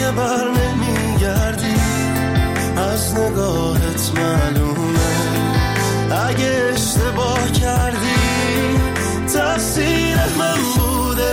دیگه بر نمیگردی، از نگاهت معلومه اگه اشتباه کردی تقصیر من بوده.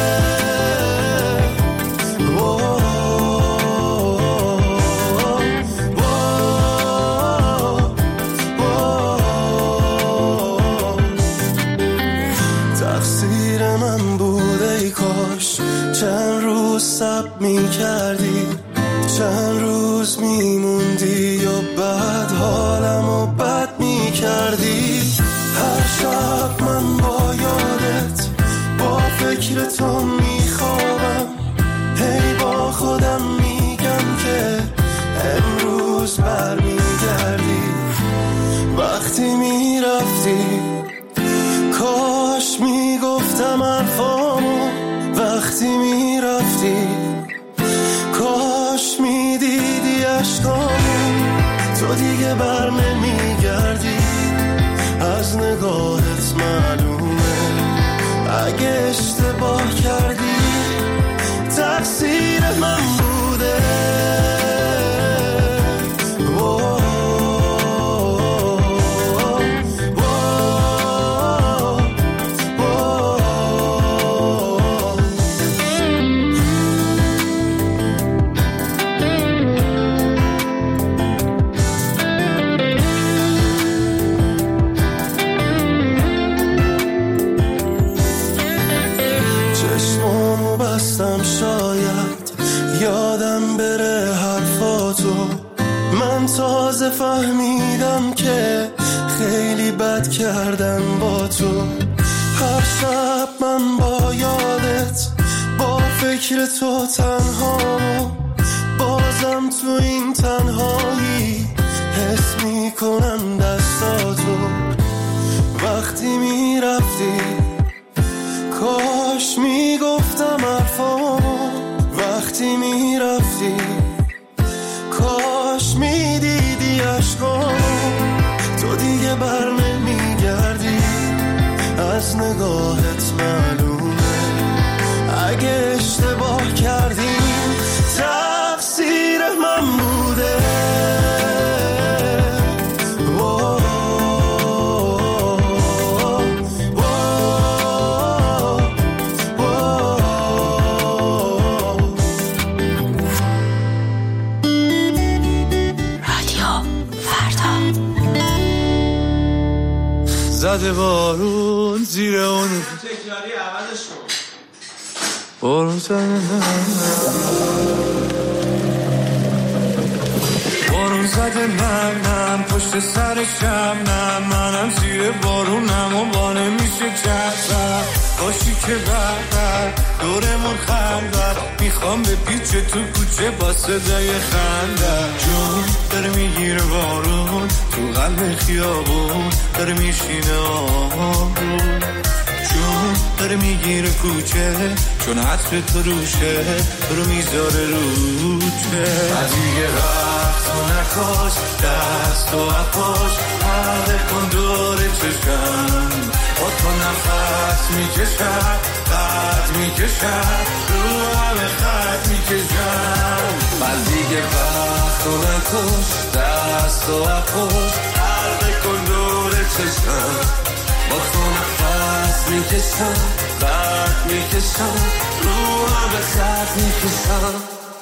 تقصیر من بوده، ای کاش چند روز صبر می‌کردی، چند روز میموندی و بعد حالمو بد می‌کردی. هر شب من با یادت با فکر تو میخوابم، هی با خودم میگم که امروز برمیگردی. وقتی میرفتی کاش میگفتم حرفامو، وقتی میرفتی کاش میدیدی عشقامو. تو دیگه بر نمیگردی، از نگاهت معلومه اگه اشتباه کردی تقصیر من بوده. شاید یادم بره حرفاتو، من تازه فهمیدم که خیلی بد کردم با تو. هر شب من با یادت با فکر تو تنهامو، بازم تو این تنهایی حس میکنم دستاتو. وقتی میرفتی کاش میگفتم حرفامو، وقتی میرفتی کاش میدیدی عشقامو. تو دیگه بر نمیگردی، از نگاهت معلومه اگه اشتباه کردی تقصیر من بوده. زده بارون زیر اون تکراری عوضش کن. بارون زده منم پشت سرشم، نه منم زیر بارونم و با نمیشه چرسم. باشی که بردر دورمون خندر، میخوام به پیچ تو کوچه با صدای خندر. جون داره میگیره بارون تو قلب خیابون، داره میشینه آبون. جون داره میگیره کوچه چون عطر تو روشه، تو رو میذاره روچه. دیگه وقت و نکاش دست و اپاش، حلقه کن دور چشم. با تو نفس میکشم قد میکشم، رو همه خط میکشم. من دیگه وقت و نکاش دست و اپاش، حلقه کن دور چشم. با تو نفس میکشم قد میکشم، رو همه خط میکشم.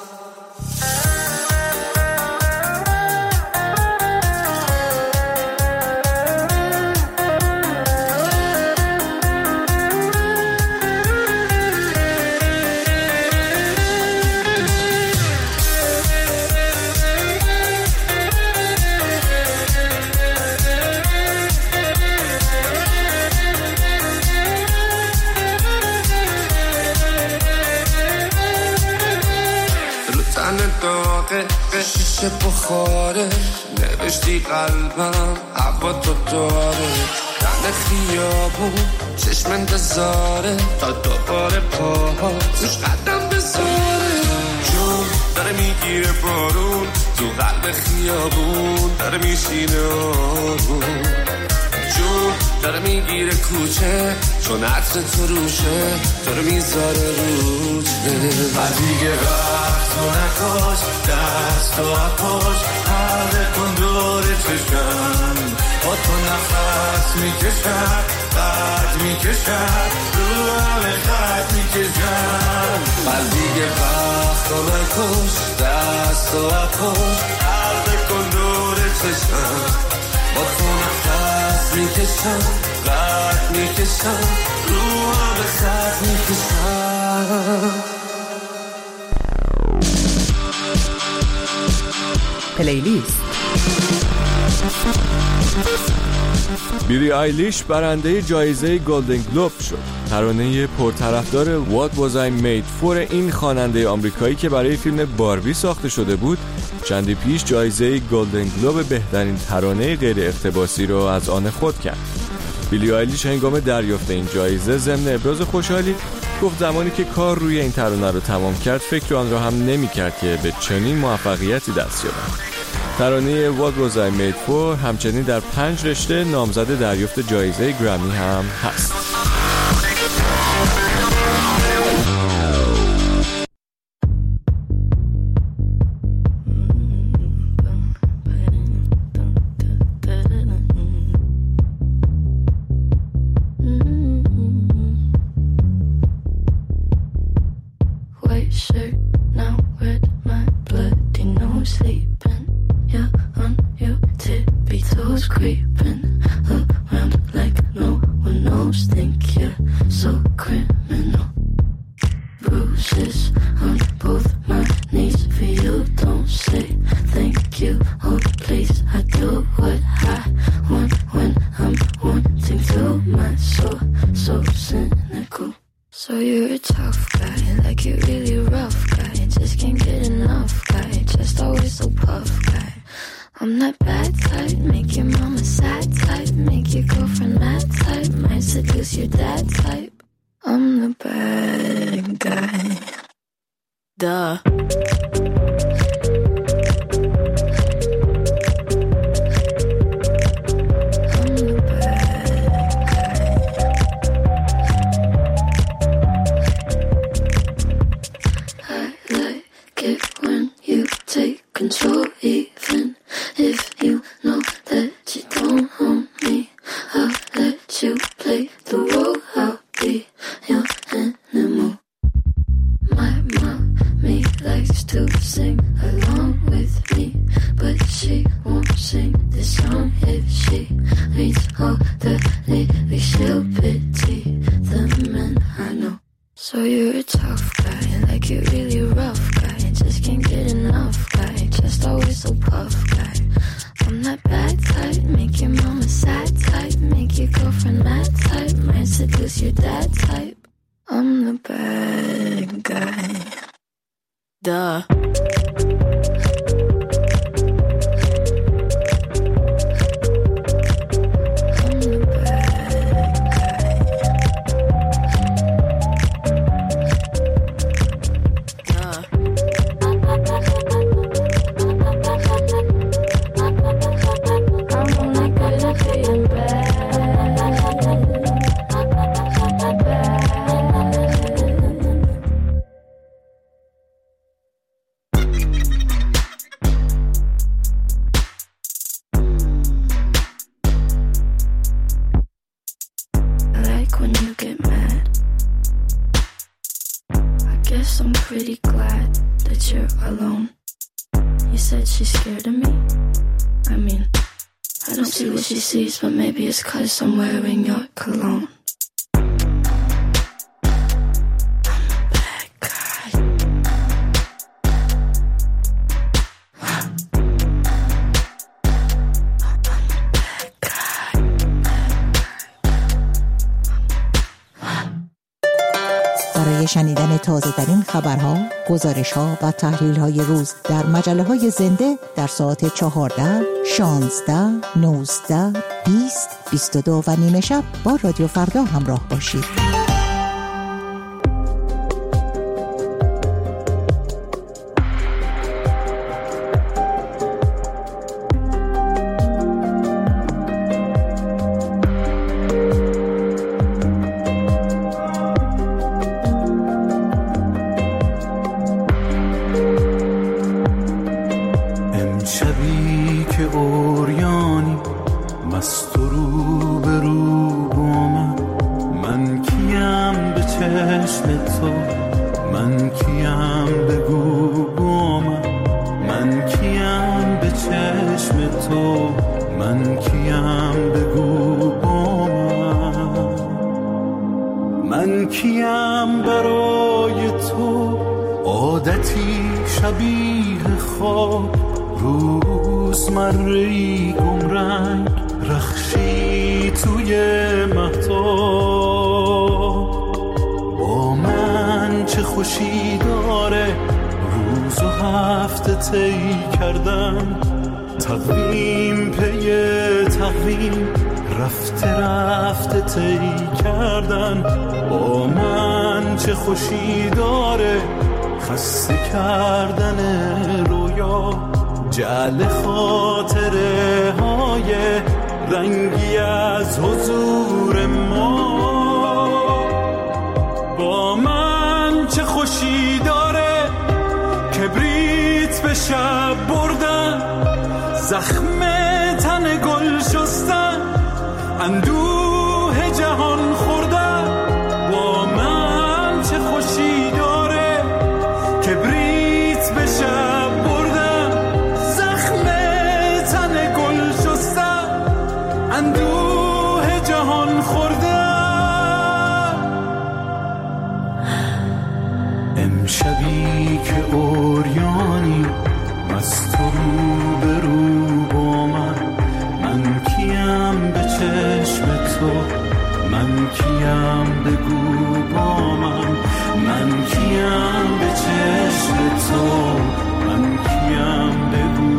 شیشه بخاره نوشتی قلبم هوا تو داره. دن خیابون چشم انتظاره تا دوباره پاهات روش قدم بذاره. جون داره میگیره بارون تو قلب خیابون، داره میشینه آروم. جون داره میگیره کوچه چون عطر تو روشه داره میذاره روچه و دیگه وقت تو نکش دست و اپاش حلقه کن دور چشم با تو نفس میکشم قد میکشم رو همه خط میکشم و دیگه وقت تو نکش دست و اپاش حلقه کن دور چشم با تو نفس میکشم قد میکشم رو همه خط میکشم. پلیلیست. بیلی آیلیش برنده جایزه گلدن گلوب شد. ترانه پرطرفدار What Was I Made For این خواننده آمریکایی که برای فیلم باربی ساخته شده بود چندی پیش جایزه گلدن گلوب بهترین ترانه غیر اقتباسی رو از آن خود کرد. بیلی آیلیش هنگام دریافت این جایزه ضمن ابراز خوشحالی گفت زمانی که کار روی این ترانه رو تمام کرد فکر آن را هم نمی‌کرد که به چنین موفقیتی دست یابد. ترانه What Was I Made For همچنین در 5 رشته نامزد دریافت جایزه گرمی هم هست. So you're a tough guy, like you're really rough guy. Just can't get enough guy, just always so puff guy. I'm that bad type, make your mama sad type, make your girlfriend mad type, might seduce your dad type. I'm the bad guy. Duh. Control even if you know that you don't own me. I'll let you play the role. I'll be your animal. My mommy likes to sing along with me, but she won't sing this song if she reads all the lyrics. She'll pity the men I know. So you're a tough guy, like you're really rough guy. Just can't get enough guy, just always so puff guy. I'm that bad type, make your mama sad type, make your girlfriend mad type, might seduce your dad type. I'm the bad guy. Duh. When you get mad, I guess I'm pretty glad that you're alone. You said she's scared of me. I mean, I don't see what she sees, but maybe it's 'cause I'm wearing your cologne. برای شنیدن تازه‌ترین خبرها، گزارش‌ها و تحلیل‌های روز در مجله‌های زنده در ساعت 14، 16، 19، 20، 22 و نیمه شب با رادیو فردا همراه باشید. چشم تو، من کیم بگو با من کیم به چشم تو، من کیم بگو با من کیم برای تو، عادتی شبیه خواب، روزمره‌ای گمرنگ، رخشی توی مهتاب. با من چه خوشی داره روز و هفته طی کردن، تقویم پی تقویم رفته طی کردن. با من چه خوشی داره خسته کردن رویا، جعل خاطره های رنگی از حضور ما. با من چه خوشی داره کبریت به شب بردن، زخم تن گل شستن، اندوه جهان خوردن. با من چه خوشی داره کبریت به شب بردن، زخم تن گل شستن، اندوه جهان خوردن. امشبی که اوریانی مست رو به رو با من کیم به چشم تو، من کیم بگو با من کیم به چشم تو، من کیم بگو.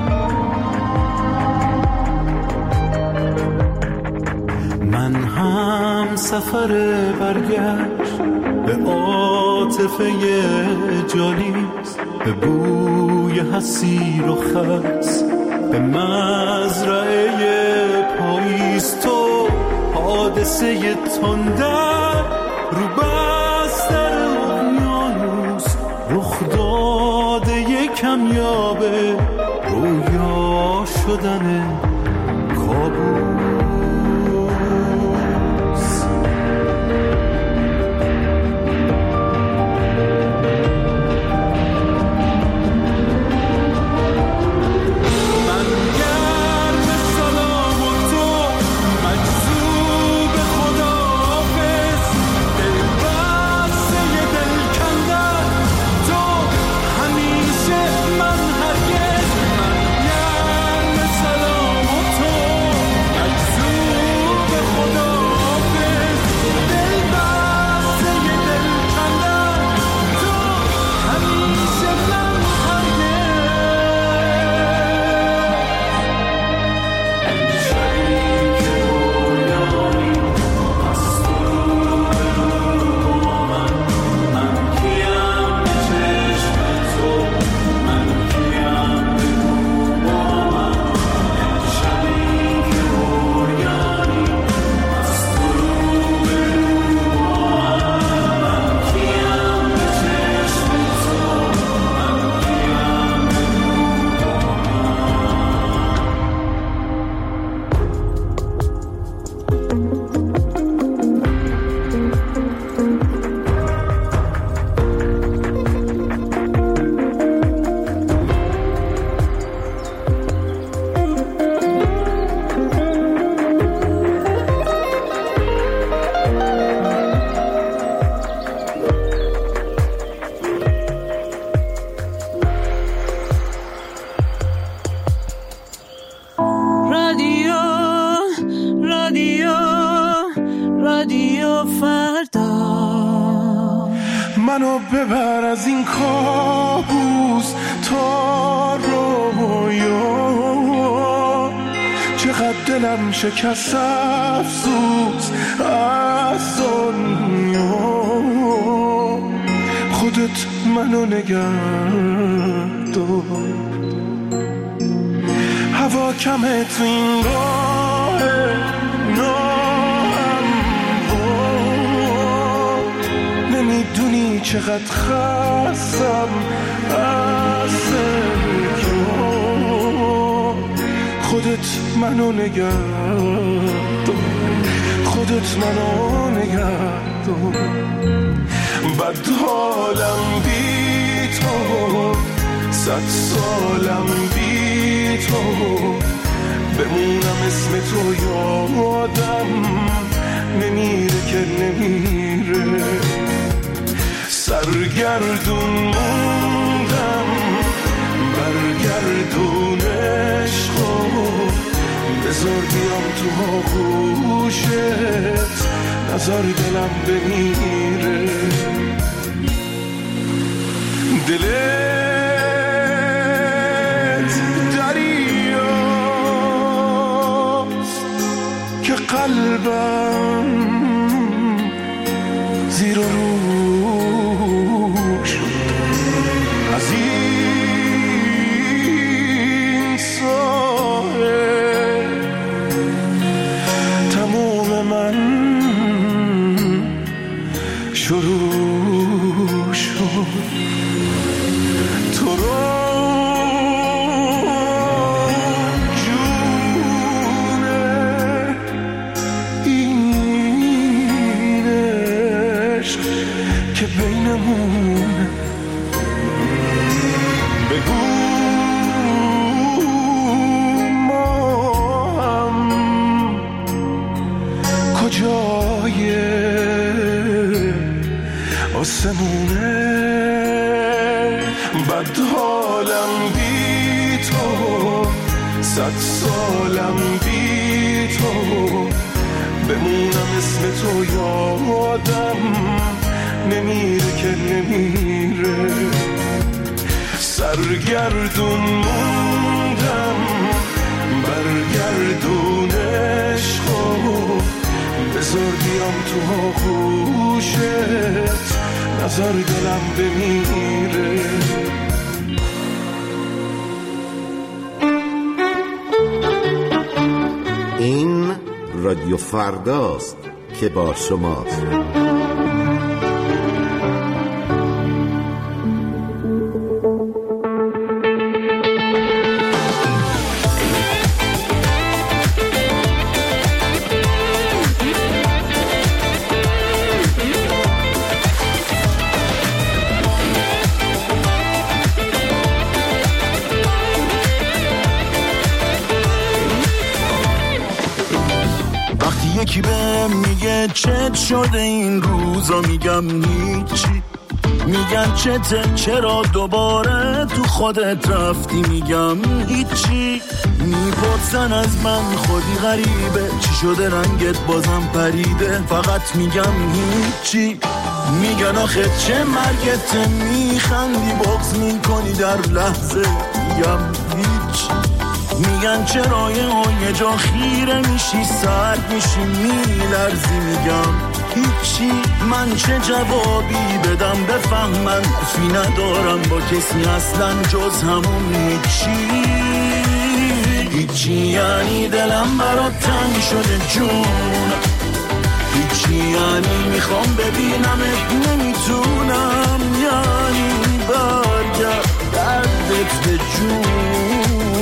من هم سفر برگشت به عاطفه جالیست، به بوی حسیر و خس، به مزرعه پاییز. تو حادثه تندر رو بستر اقیانوس، رخ داده کمیابه رویا شدن کابوس. منو ببر از این کابوس تا رویا، چقدر دلم شکست افسوس از دنیا. خودت منو نگه دار، هوا کمه تو این راه نمیدونی چقدر خستم از سرکا. خودت منو نگه دار، خودت منو نگه دار. بد حالم بی تو، 100 سالم بی تو، بمونم اسم تو یادم نمیره که نمیره. سرگردون موندم برگردون عشقو، بذار بیام تو آغوشت، نذار دلم بمیره. دلت دریاست که قلبم زیر و رو شد. از این ساحل تموم من شروع شد. تو رو جونه این عشق که بینمون، بگو ما هم کجای آسمونه. بد حالم بی تو، 100 سالم بی تو، بمونم اسم تو یادم نمیره که نمیره. سرگردون موندم برگردون عشقو، بذار بیام تو آغوشت، نذار دلم بمیره. این رادیو فرداست که با شماست. یکی بهم میگه چت شده این روزا، میگم هیچی. میگن چته، چرا دوباره تو خودت رفتی، میگم هیچی. میپرسن از من خودی غریبه، چی شده رنگت بازم پریده، فقط میگم هیچی. میگن آخه چه مرگته، میخندی بغض میکنی در لحظه، میگم هیچی. میگن چرا یه جا خیره میشی، سرد میشی، میلرزی، میگم هیچی. من چه جوابی بدم بفهمن، فی ندارم با کسی اصلا جز همون هیچی. هیچی یعنی دلم برات تنگ شده جون، هیچی یعنی میخوام ببینمت نمیتونم، یعنی برگرد دردت به جون.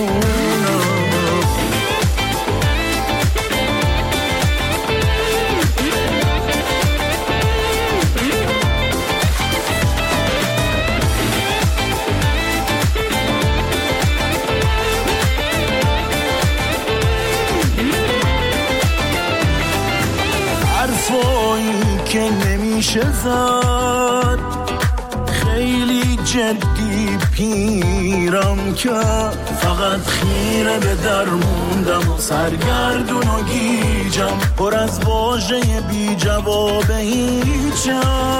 حرفایی که نمیشه زد، خیلی جدی پیرم که فقط خیره به در موندم و سرگردون و گیجم، پر از واژه بی جواب هیچم.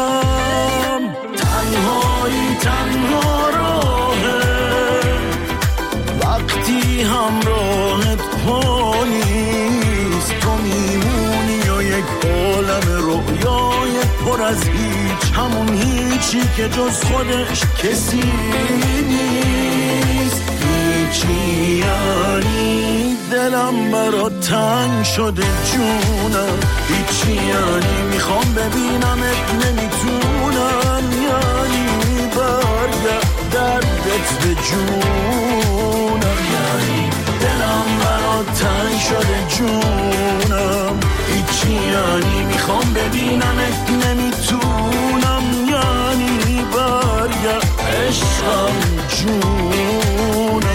تنهایی تنها راهه وقتی همراهت پا نیست، تو میمونی و یک عالم رویای پر از هیچ، همون هیچی که جز خودش کسی نیست. هیچی یعنی دلم برات تنگ شده جونم، هیچی یعنی میخوام ببینمت نمیتونم، یعنی برگرد دردت به جونم، یعنی دلم برات تنگ شده جونم، هیچی یعنی میخوام ببینمت نمیتونم یعنی برگرد عشقم جونم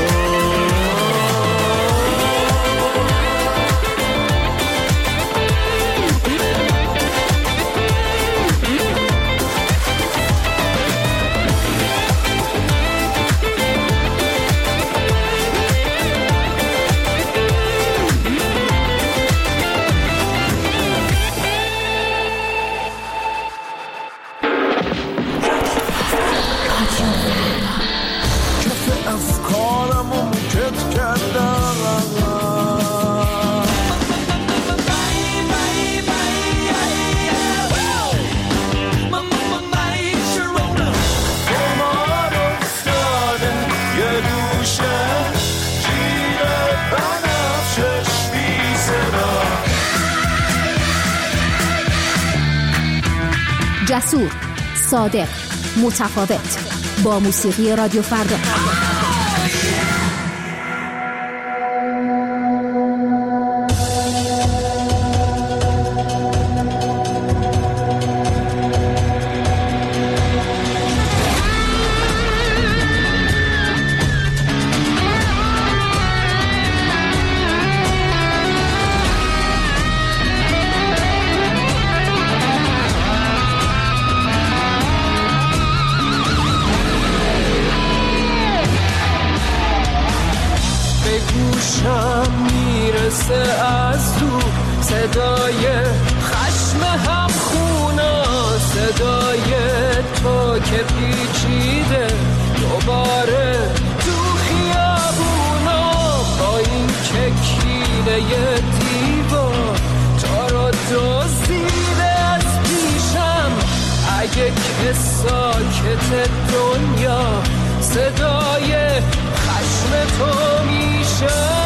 جسور، صادق، متفاوت، با موسیقی رادیو فردا. میرسه از تو صدای خشم هم خونا، صدای تو که پیچیده دوباره تو خیابونا، با این که کینه دیوار تا رو دزدیده از پیشم. اگه که ساکت دنیا صدای خشم تو میشه،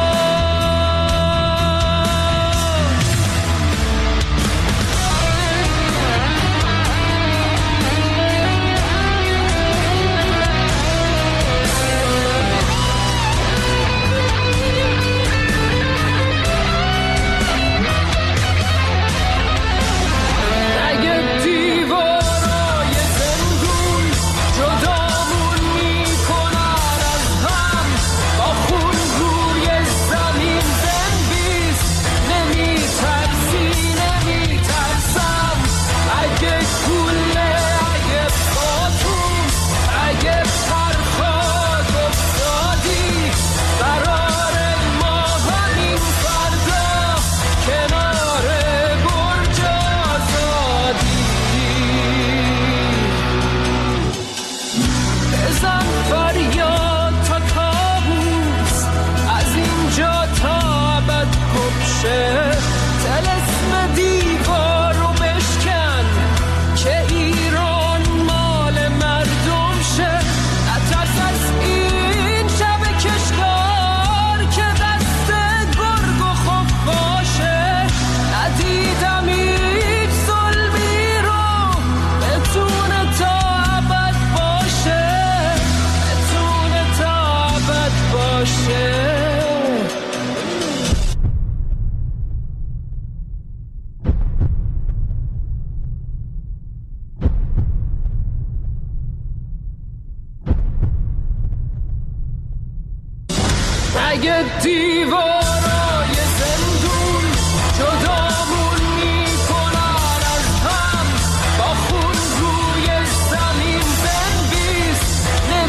اگه دیوارای زندون جدامون میکنن از هم، با خون روی زمین بنویس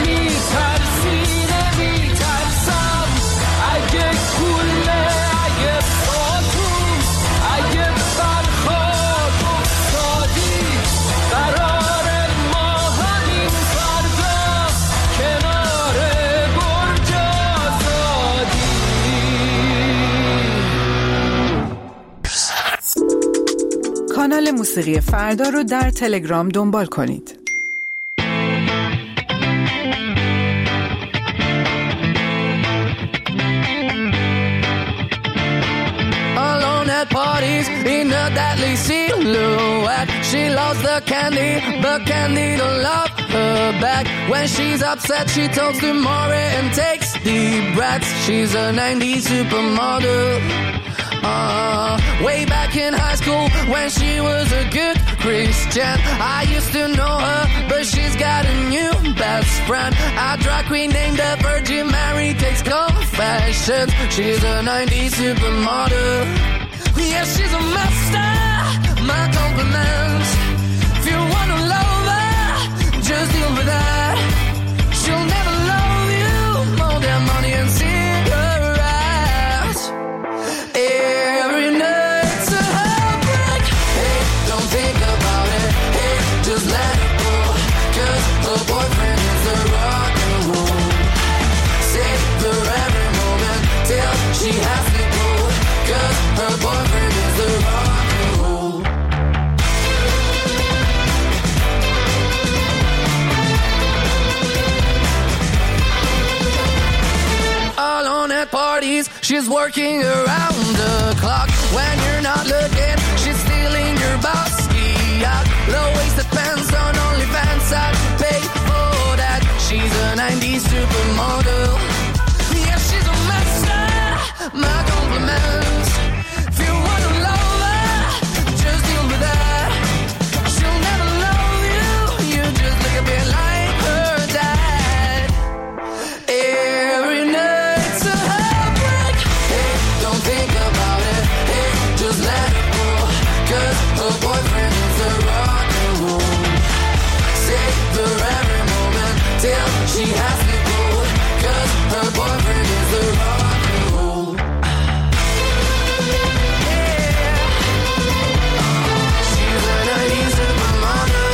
نمیترسی نمیترسم. اگه گله اگه پاتون اگه برخواد افتادی، قرار ما همین فردا کنار برج آزادی. کانال موسیقی فردا رو در تلگرام دنبال کنید. Parties in a deadly silhouette. She loves the candy, but candy don't love her back. When she's upset, she talks to Maury and takes deep breaths. She's a 90s supermodel, Way back in high school when she was a good Christian, I used to know her, but she's got a new best friend. A drag queen named the Virgin Mary takes confessions. She's a 90s supermodel. Yeah, she's a master. My compliments. If you wanna love her, just deal with that. She'll never love you more than money and cigarettes. Every night's a heartbreak. Hey, don't think about it. Hey, just let it go. 'Cause her boyfriend is a rock and roll. Save her every moment till she has to go. 'Cause her boyfriend is a rock and roll. Alone at parties, she's working around the clock. When you're not looking, she's stealing your bossy out. Low-waisted pants on OnlyFans, I'd pay for that. She's a 90s supermodel. Yeah, she's a master. My compliments. If you wanna love her, just deal with that. She'll never love you. You just look a bit like her dad. Every night's a heartbreak. Hey, don't think about it. Hey, just let it go. 'Cause her boyfriend is a rock and roll. Save her every moment till she has to go. 'Cause her boyfriend is a rock and roll. She's a 90s supermodel.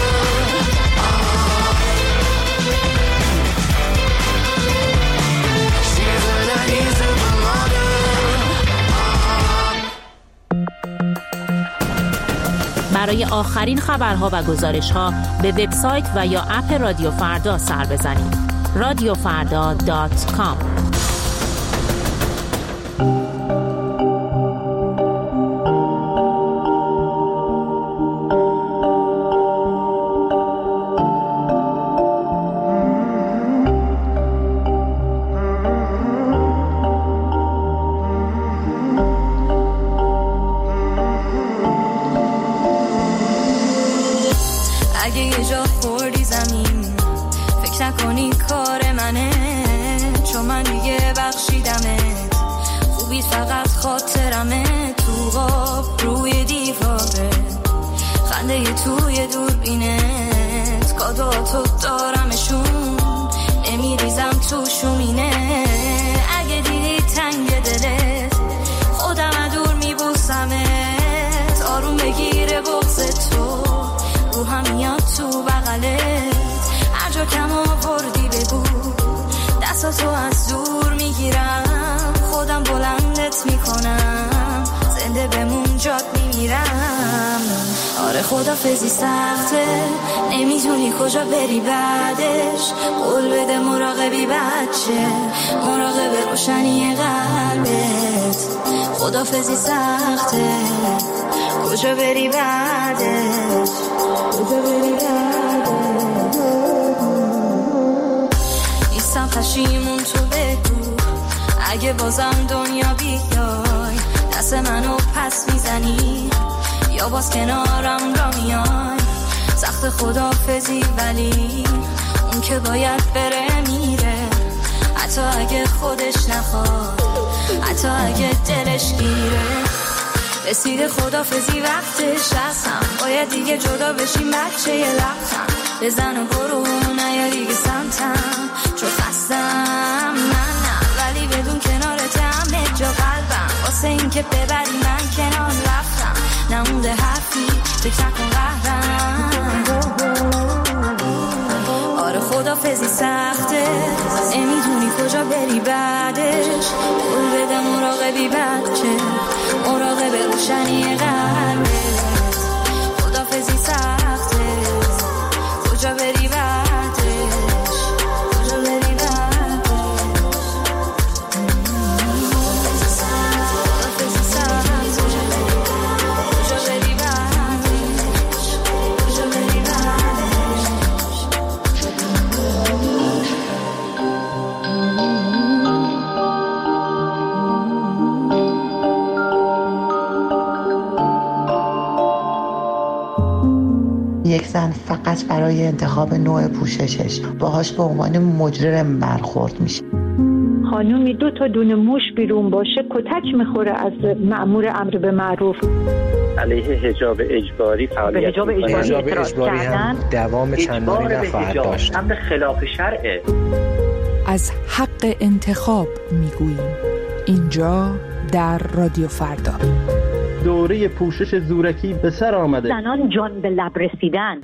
She's a 90s supermodel. برای آخرین خبرها و گزارش‌ها به وبسایت و یا اپ رادیو فردا سر بزنید. radiofarda.com. اگه یه جا خوردی زمین فکر نکنی کار منه، چون من دیگه بخشیدمت. خوبی فقط خاطرمه، تو غاب روی دیواره، خنده یه توی دوربینت، کادواتو دارمشون، نمیریزم تو شومینه. اگه دیدی تنگ دلت خودم دور میبوسمت، آروم بگیره بغض تو رو هم میاد تو بغلت. هر جا کم آوردی بگو، دستاتو از دور میگیرم، خودم بلندت میکنم، زنده بمون جات میمیرم. آره خدافظی سخته، نمیدونی کجا بری بعدش، قول بده مراقبی بچه، مراقب روشنی قلبت. خدافظی سخته، کجا بری بعدش، کجا بری بعدش. نیستم پشیمون، تو بگو اگه بازم دنیا بیای، دست منو پس میزنی یا باز کنارم را میای. سخت خدافظی ولی اون که باید بره میره، حتی اگه خودش نخواد، حتی اگه دلش گیره. رسید خدافظی وقتش هستم، باید دیگه جدا بشیم بچه یه لبتم، بزن و برو نیا دیگه سمتم، چون خستم نه ولی بدون کنارت همه جا قلبم، واسه این که ببری من کنار رفتم، نمونده حرفی فکر نکن قهرم. آره خدافظی سخته، نمیدونی کجا بری بعدش، قول بده مراقبی بچه، مراقب روشنی قلبت. خدافظی سخته، کجا بری بعدش، کجا بری بعدش. خدافظی سخته، کجا بری بعدش، کجا بری بعدش. زن فقط برای انتخاب نوع پوششش باهاش به عنوان مجرم برخورد میشه. خانومی 2 تا دونه موش بیرون باشه کتک میخوره از مأمور امر به معروف. علیه حجاب اجباری فعالیت حجاب اجباری هم دوام چندانی نخواهد داشت. امر خلاف شرعه. از حق انتخاب میگوییم اینجا در رادیو فردا. دوره پوشش زورکی به سر آمده. زنان جان به لب رسیدن.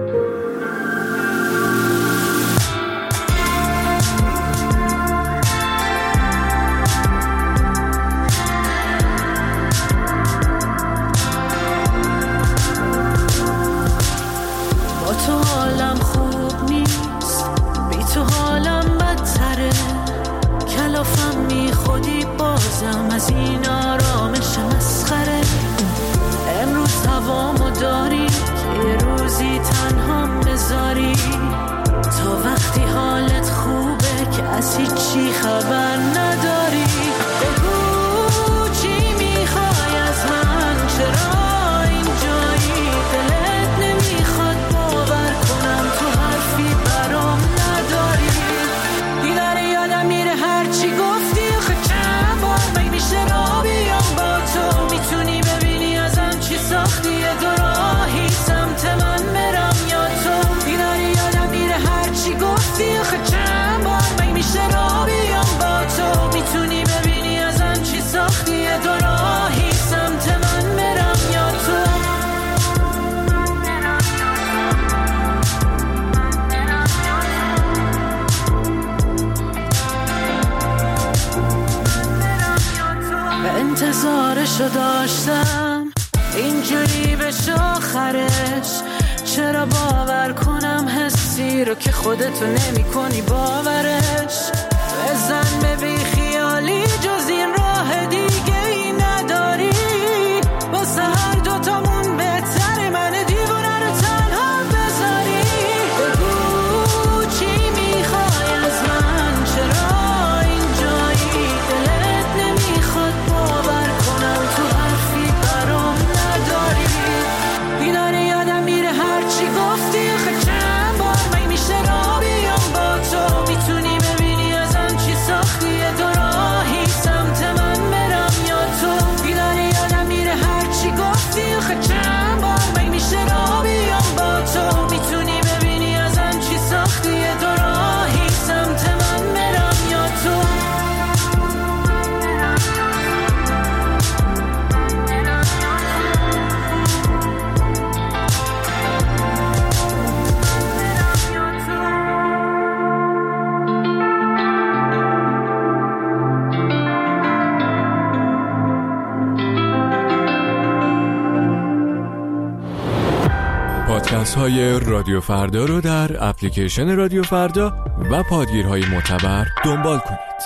با تو حالم خوب نیست، بی تو حالم بدتره، کلافم می خودی بازم از این آرامش مسخره. امروز هوامو داری که یه روزی تنهام بذاری، تا وقتی حالت خوبه که از هیچی خبر نداری. بگو چی میخوای از من، چرا اینجایی، دلت نمیخواد باور کنم تو حرفی برام نداری. دیدن یادم میره هرچی گفتی، آخه چند بار مگه میشه را بیام با تو، میتونی ببینی ازم چی ساختی، دو راهی سمت من برم یا تو. دیدن یادم میره هرچی گفتی، آخه چند بار مگه میشه را بیام با تو، میتونی ببینی ازم چی ساختی، دو راهی سمت من برم یا تو. انتظارشو داشتم اینجوری بشه آخرش، چرا باور کنم حسی رو که خودتو نمی کنی باورش. بزن به بی خیالی جز این راه دیگه ای نداری، واسه هر دوتامون بهتره من دیوونه رو تنها بذاری. بگو چی میخوای از من، چرا اینجایی، دلت نمیخواد باور کنم تو حرفی برام نداری. بیدار یادم میره هرچی گفتی، آخه چند بار مگه میشه را بیام با تو، میتونی ببینی ازم چی ساختی، دو راهی سمت من برم یا تو. بیدار یادم میره هرچی گفتی، آخه چند بار مگه میشه را بیام با تو، میتونی ببینی ازم چی ساختی، دو راهی سمت من برم یا تو. پادکست های رادیو فردا رو در اپلیکیشن رادیو فردا و پادگیرهای معتبر دنبال کنید.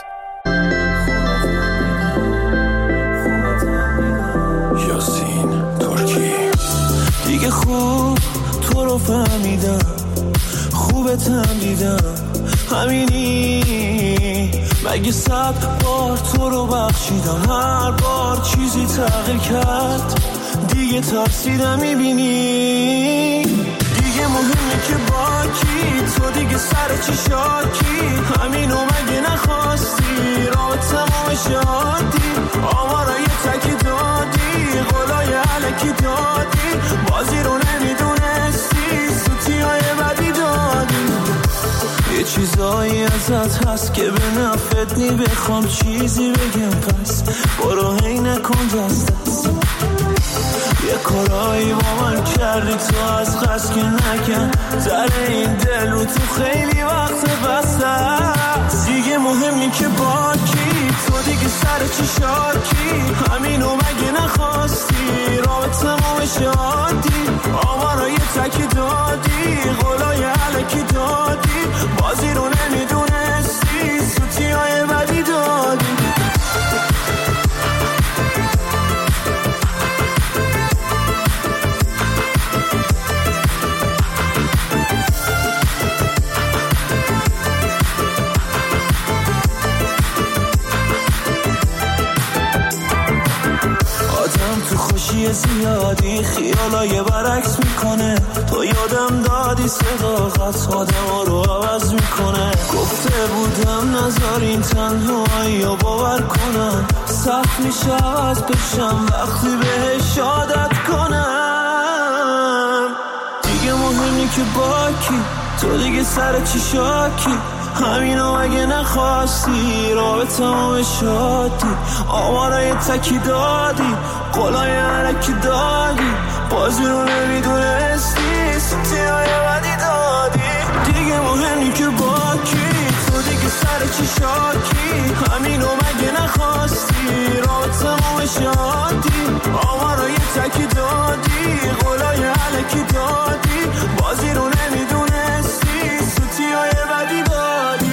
یاسین ترکی. دیگه خوب تو رو فهمیدم، خوبتم دیدم، همینی مگه 100 بار تو رو بخشیدم، هر بار چیزی تغییر کرد، دیگه ترسیدم میبینی. دیگه مهمه که با کی، تو دیگه سر چی شاکی، همینو مگه نخواستی، راه تمام شادی، آمارا یه تکی دادی، قولای علکی دادی، بازی رو نمیدونستی، سوتی های بدی دادی. یه چیزایی ازت هست که به نفت نی، بخوام چیزی بگم پس برو هی نکن دست دست. یه کارایی با من کردی تو از قصد که نکن، در این دل رو تو خیلی وقت بسته. دیگه مهمی که با کی، تو دیگه سر چی شاکی، همینو مگه نخواستی، راه تمام شادی، آمارا یه تکی دادی، قولای علکی دادی، بازی رو نمیدونستی، سوتی های بدی دادی. زیادی خیالای برعکس میکنه. تو یادم دادی صداقت آدم رو عوض میکنه. گفته بودم نذارین تنهایی رو باور کنم. سخت میشه عوض بشم وقتی بهش عادت کنم. دیگه مهمی که با کی، تو دیگه سر چی شاکی. همینو اگه نخواستی رابطه‌مو شادی. آوارای تکی دادی، قولای علکی دادی، بازی رو نمیدونستی، سوتیای بدی دادی. دیگه مهمی که با کی، تو دیگه سر چی شاکی. همینو مگه نخواستی رابطه‌مو شادی. آوارای تکی دادی، قولای علکی دادی، بازی رو نمیدونستی، سوتیای بدی دادی.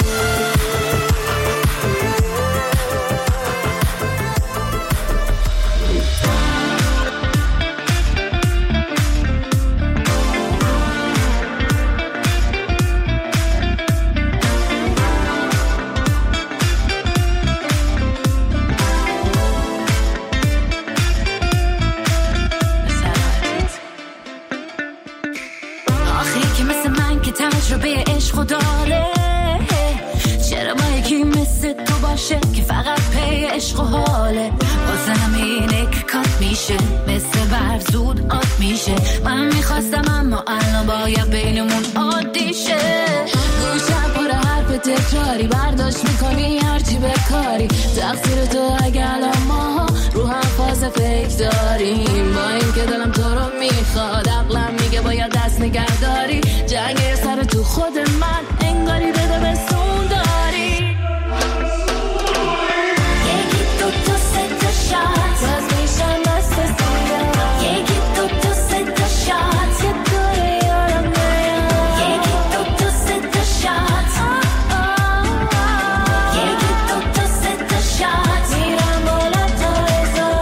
تجربه عشق داره، چرا با یکی مثل تو باشه که فقط پی عشق و حاله. واسه همینه که کات میشه، مثل برف زود آت میشه. من میخواستم اما الان باید بینمون عادی شه. گوشم پر حرف تکراری، برداشت میکنی هرچی بکاری. تقصیر تو اگه الان ما رو هم فاز فکر داریم. با این که دلم تو رو میخواد، عقلم میگه باید دست نگهداری. جنگ سر تو خود من انگاری بده بسون داری. یکی دو تا سه تا شات باز میشم دست سیاه. یکی دو تا سه تا شات یه دوره یارم نیاد. یکی دو تا سه تا شات، یکی دو تا سه تا شات میرم بالا تا ازا.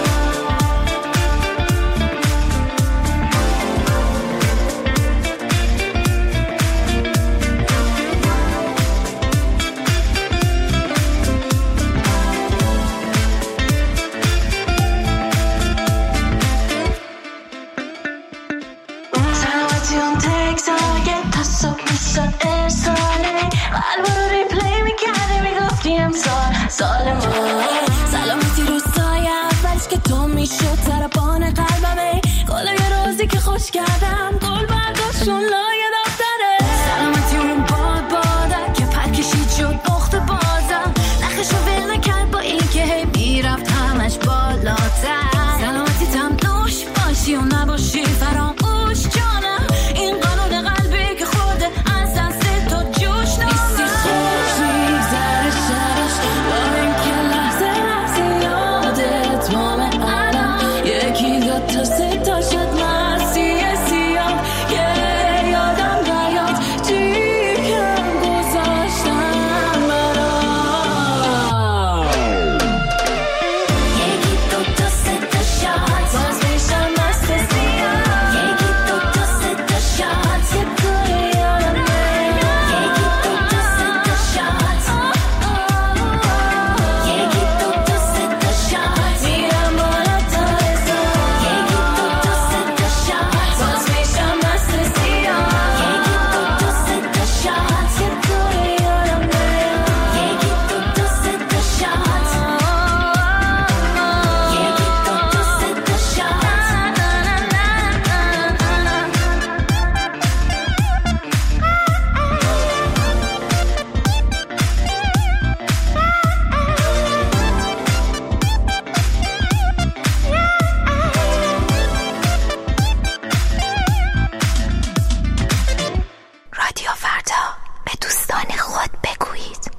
سلامتی رو سایه اولش که تو میشد طرفان قلبمه. گلای روزی که خوش کردم گل برداشتون لای دفتره. سلامتی اون باد باده که پر کشید شد اخت بازم. نخش رو ول نکرد با این که هی میرفت همش بالاتر. سلامتی تم دوش باشی و نباشی فراموش جانم. این قانون قلبی که خورده از دست تو جوش نیستی. خوش میگذره شبش با این که لحظه لحظه یادت مامه الان. یکی دو تا سه تا شد مسیح سیاه. یادم نیاد چیکم گذاشتم برام. یکی دو تا سه تا شد باز میشم مست سیاه. یکی دو تا سه تا شد یه دوره یارم نیاد. یکی دو تا سه تا شد، یکی دو تا سه تا شد میرم بالا تا ازا. یکی دو تا سه تا شد باز میشم مست سیاه. یکی دو تا سه تا شد یه دوره یارم نیاد. یکی دو تا سه تا شد، یکی دو تا سه تا شد. رادیو فردا، به دوستان خود بگویید.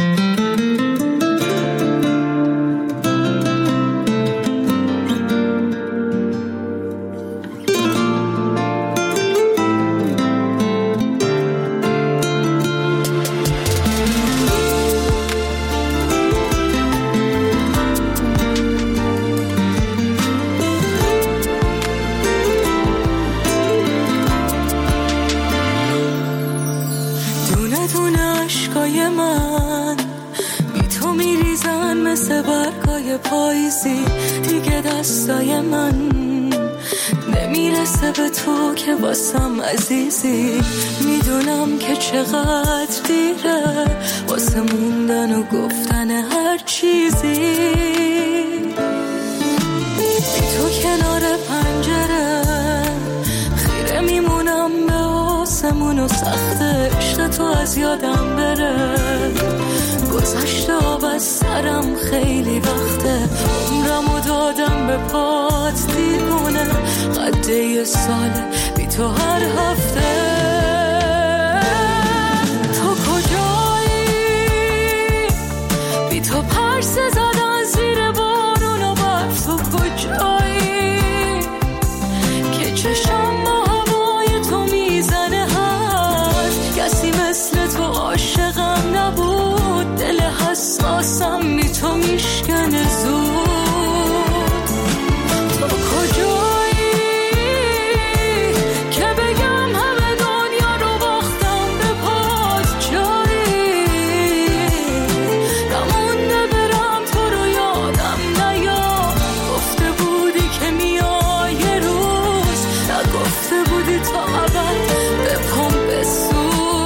دونه دونه عشقای من بی تو میریزن مثل برگای های پاییزی دیگه دستای من نمیرسه به تو که واسم عزیزی. میدونم که چقدر دیره واسه موندن و گفتن هر چیزی. بی تو کنار پنجره خیره میمونم به آسمون و سخت عشق تو از یادم بره. گذشته آب از سرم خیلی وقته، عمرمو دادم به پات دیوونه. قد یه ساله بی تو هر هفته. تو کجایی؟ بی تو پرسه زدن زیر بارون و برف. تو کجایی که چشم با هوای تو میزنه هست؟ کسی مثل تو عاشقم نبود، دل حساسم بی تو میشکنه زود. تو کجایی که بگم همه دنیا رو باختم به پات؟ جایی نمونده برم تو رو یادم نیاد. گفته بودی که میای یه روز، نگفته بودی تا ابد به پام بسوز.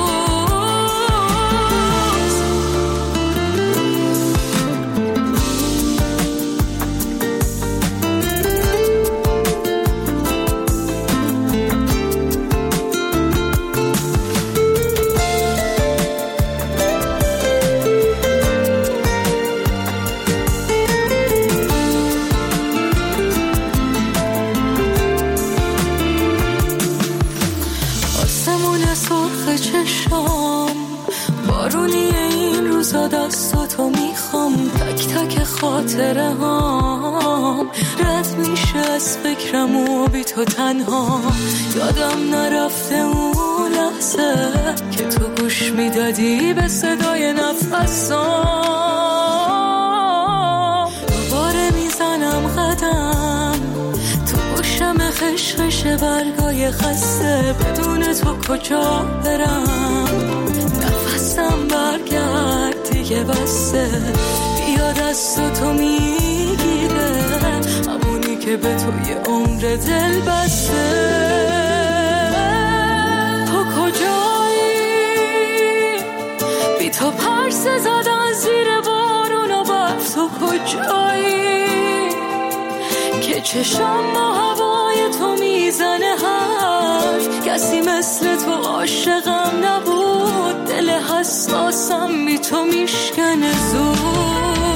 آسمون سرخ چشام بارونی این روزا دستاتو میخوام. تک تک خاطره هام رد میشه از فکرم و بی تو تنها. یادم نرفته اون لحظه که تو گوش میدادی به صدای نفسام. دوباره میزنم قدم تو گوشم خشخش برگای خسته. بدون تو کجا برم؟ نفسم برگرد دیگه بسته. بیا دست تو میگیره همونی که به تو یه عمر دل بسته. تو کجایی؟ بی تو پرسه زدن زیر بارون و برف. تو کجایی که چشم با هوای تو میزنه حرف؟ کسی مثل تو عاشقم نبود، دل حساسم بی تو میشکنه زود.